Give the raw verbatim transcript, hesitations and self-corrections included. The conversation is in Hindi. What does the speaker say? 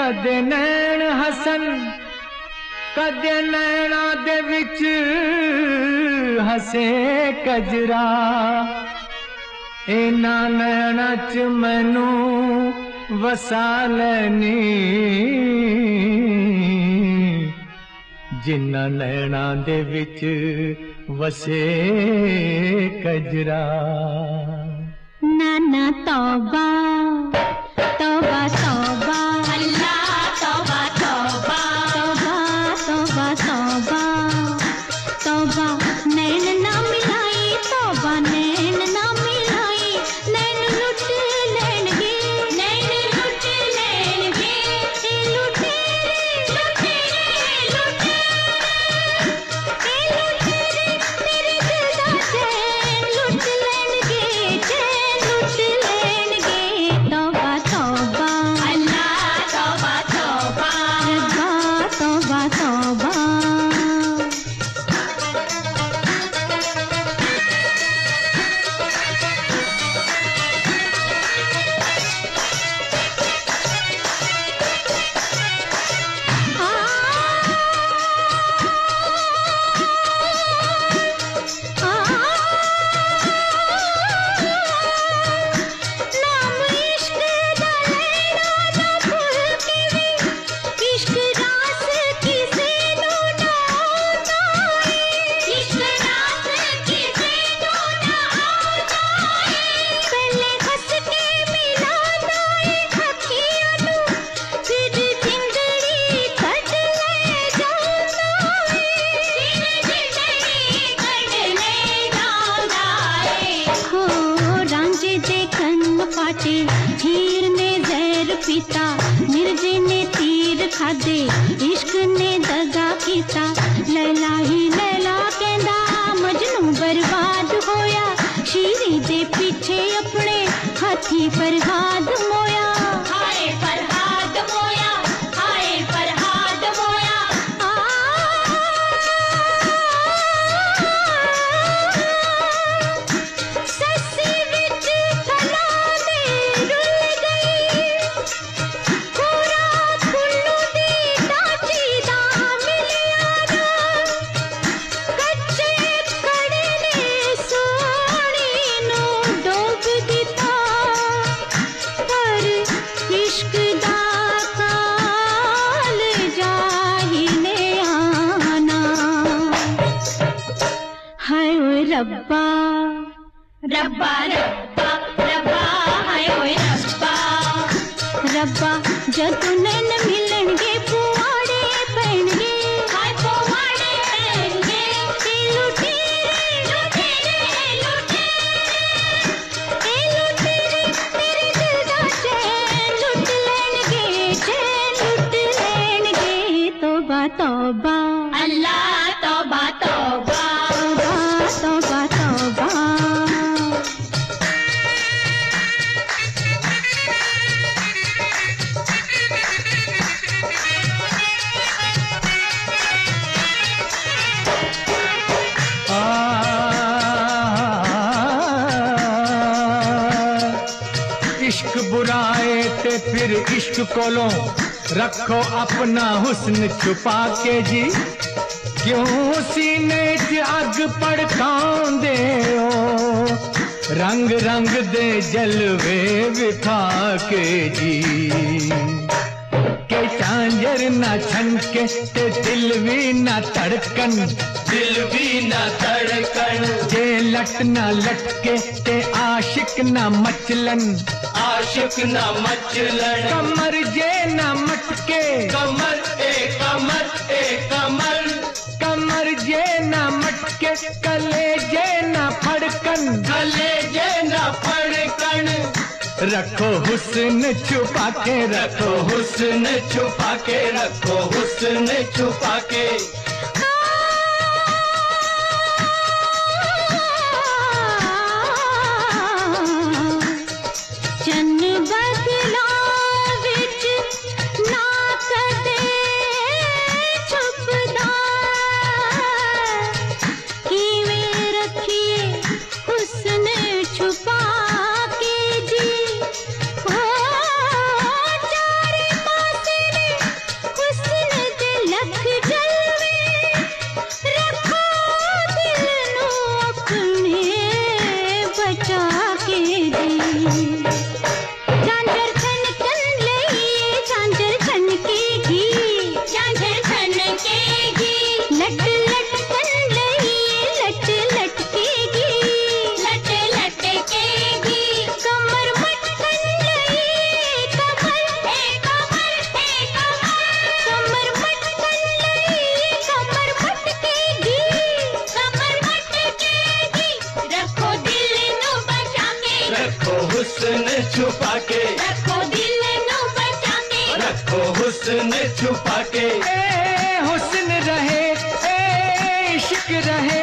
कदे नैन हसन कदे नैना दे विच हसे कजरा इना नैना च मैनू वसा लैनी जिन्ना नैना दे विच वसे कजरा। नाना तौबा तौबा तौबा अल्लाह तौबा तौबा तौबा तौबा तौबा नैन ना मिलाई तौबा नैन ना मिलाई नैन लुट लेंगे नैन लुट लेंगे लुटेरे लुटेरे लुटेरे लुटेरे मेरे दिल दा चैन लुट लेंगे चैन लुट लेंगे। तौबा तौबा अल्लाह तौबा तौबा तौबा तौबा नाम इश्क दा लैना ना भूल के भी इश्क रास किसे नो ना आता इश्क रात किसे नो ना आता पहले हंस के मिलाता है अखियां नू फिर जिंदड़ी कट ले जाता है फिर जिंदगी कट ले जाता है। हो रांझे दे कन पाटे हीर ने जहर पीता मिर्जे ने तीर खादे इश्क ने दगा कीता लैला ही लैला कहंदा मजनू बर्बाद होया शीरी दे पीछे अपने हाथी फरहाद मोया। हाय फरहाद मोया हाय फरहाद मोया आ सस्सी विच फलां दे रुल गई पूरा फुल्लू दी टाची दा मिलिया दा कच्चे खड़े ने सोहणी नू डोब दिता पर इश्क दा काल जाही ने आना। हाय ओए रब्बा रब्बा रब्बा रब्बा हाय ओए रब्बा रब्बा जदों नैन मिलणगे पुआड़े पैणगे हाय पोवाड़े पैणगे ए लुटेरे लुटेरे लुटेरे ए लुटेरे मेरे दिल दा चैन लुट लेणगे चैन लुट लेणगे। तौबा तौबा अल्लाह तौबा तौबा तौबा तौबा तौबा आ, इश्क बुराए ते फिर इश्क कोलों रखो अपना हुस्न छुपा के जी क्यों सीने च अग भड़कांदे हो रंग रंग दे जलवे विखा के जी के झांझर ना छनके ते दिल भी ना धड़कन दिल भी ना धड़कन जे लट ना लटके ते आशिक ना मचलन आशिक ना मचलन कमर जे ना मटके कमर ए कमर ए कमर कमर जे ना मटके कले जे ना फड़कन कले जे ना फड़कन रखो हुस्न छुपा के रखो हुस्न छुपा के रखो हुस्न छुपा के चन्न बदला विच ना कदे छुपदा किवें रखिए हुस्न छुपा के जी ओ चारे पासे ने छुपा के, रखो दिल नू बचा के, रखो हुस्न छुपा के। ए हुस्न रहे, ए इश्क रहे,